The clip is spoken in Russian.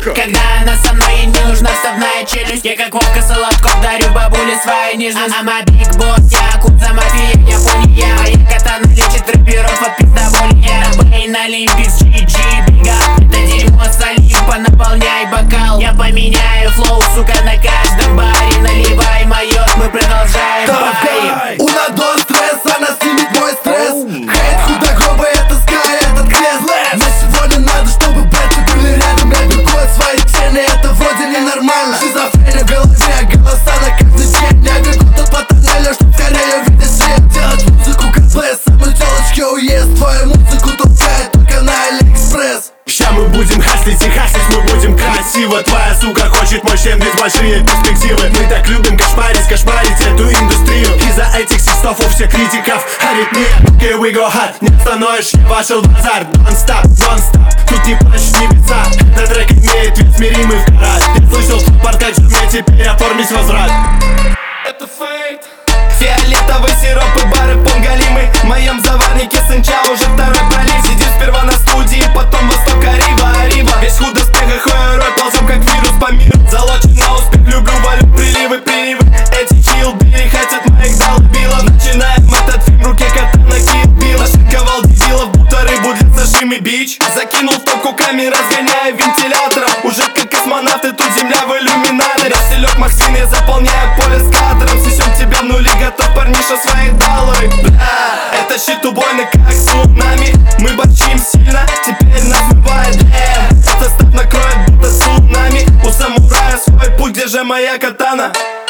Когда она со мной, ей не нужна вставная челюсть. Я как Вовка Солодков дарю бабуле свою нежность. Ама биг босс, я кудза мафия, Япония. Моя катана лечит рэперов от пиздобония. Бэй на Олимпикс, GG, big up. Это дерьмо с Олимпа, наполняй бокал. Я поменяю флоу, сука, на каждом баре. Наливай майот, мы продолжаем бай. Una, dos, tres, она снимет мой стресс. Хейт худогробы, это скай, этот крест. Мне сегодня надо, чтобы бэты были рядом. Я бегу от своей цели, это вроде ненормально. Шизофрения в голове, голоса на каждый день. Я бегу тут по тоннелю, чтоб скорее видеть свет. Делать музыку как блэс, самой телочки уезд. Твою музыку толкает только на Алиэкспресс. Ща мы будем хаслить и хаслить, мы будем красиво. Твоя сука хочет мой член, ведь большие перспективы. Мы так любим кошмарить эту индустрию. Из-за этих текстов у всех критиков аритмия. Here we go hot, не остановишь, я вошел в базар. Don't stop, don't stop, тут не плачут небеса. Этот трек имеет вид смиримый в карат. Я слышал в парках, что мне теперь оформить возврат. Это фейт. Фиолетовый сироп и бары понгалимы. В моем заварнике сынча уже второй пролив. Сидим сперва на студии, потом востока рива. Весь худ успеха, хуй ползем как вирус по миру. Залочен на успех, люблю валю приливы. Эти хилбили хотят моих долбилов. Начинаем этот фильм, в руке катана килбил. Нашинковал дебилов, будто рыбу для сашими бич. Закинул в топку камер, разгоняя вентилятором. Уже как космонавты, тут земля в иллюминаторе. Селек Максим, я заполняю поле с кадром. Сосем тебя в нули, готов парниша свои доллары. Бля, это щит убойный как цунами. Мы борчим сильно, теперь нас смывает дэм. Этот став накроет будто цунами. У самурая свой путь, где же моя катана?